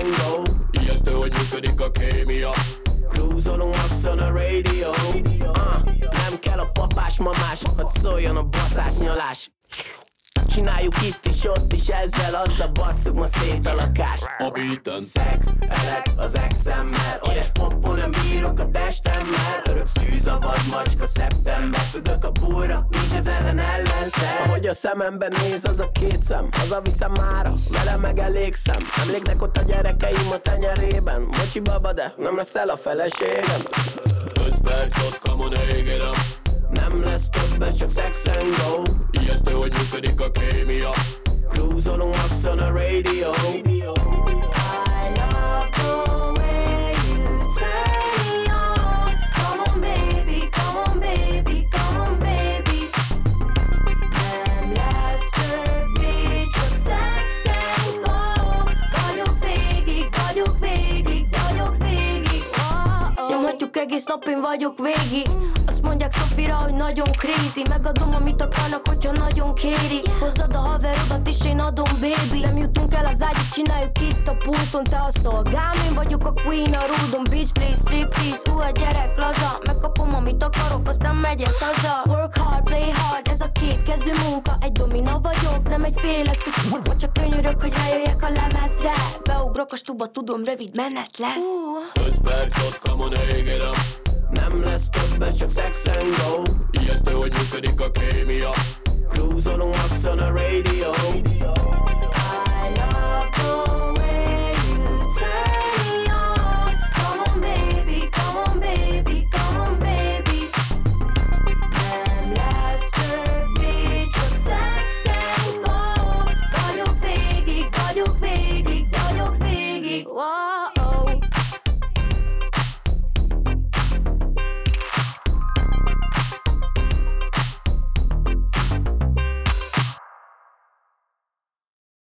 and go. Ijesztő, hogy működik a kémia. Cruise-olunk max on a radio. Nem kell a papás mamás, hadd szóljon a baszás nyalás. Csináljuk itt is, ott is, ezzel azzal basszuk ma szét a lakást. A beaten Szex, elek az exemmel, édes poppon nem bírok a testemmel. Örök szűz a vadmacska szeptember, függök a bújra, nincs ez ellen ellenszer. Ahogy a szememben néz az a két szem, hazaviszem mára, vele megelégszem. Emléknek ott a gyerekeim a tenyerében, bocsi baba, de nem leszel a feleségem. 5 perc ott, come on, égérem. Nem lesz több, ez csak sex and go. Ijesztő, hogy működik a kémia. Cruise-olunk max on a radio. I love the way you turn me on. Come on baby, come on baby, come on baby. Nem lesz több, még csak sex and go. Vagyok végig, vagyok végig, vagyok végig. Nyomhatjuk egész nap, én vagyok végig. Azt mondják Sofira, hogy nagyon crazy. Megadom, amit akarnak, hogyha nagyon kéri. Hozzad a haverodat és én adom, baby. Nem jutunk el az ágyig, csináljuk itt a pulton. Te a szolgám, én vagyok a queen a rúdon. Bitch, please, striptease, a gyerek laza. Megkapom, amit akarok, aztán megyek haza. Work hard, play hard, ez a kétkezű munka. Egy domina vagyok, nem egy féle szuk. Vagy csak könyörök, hogy rájöjjek a lemezre. Beugrok a stuba, tudom, rövid menet lesz. 5 perc ott, come on, égérem. Nem lesz több, ez csak sex and go. Ijesztő, hogy működik a kémia. Cruise-olunk max on a radio. I love the way you turn me on. Come on baby, come on baby, come on baby. Nem lesz több, még csak sex and go. Vagyok végig, vagyok végig, vagyok végig.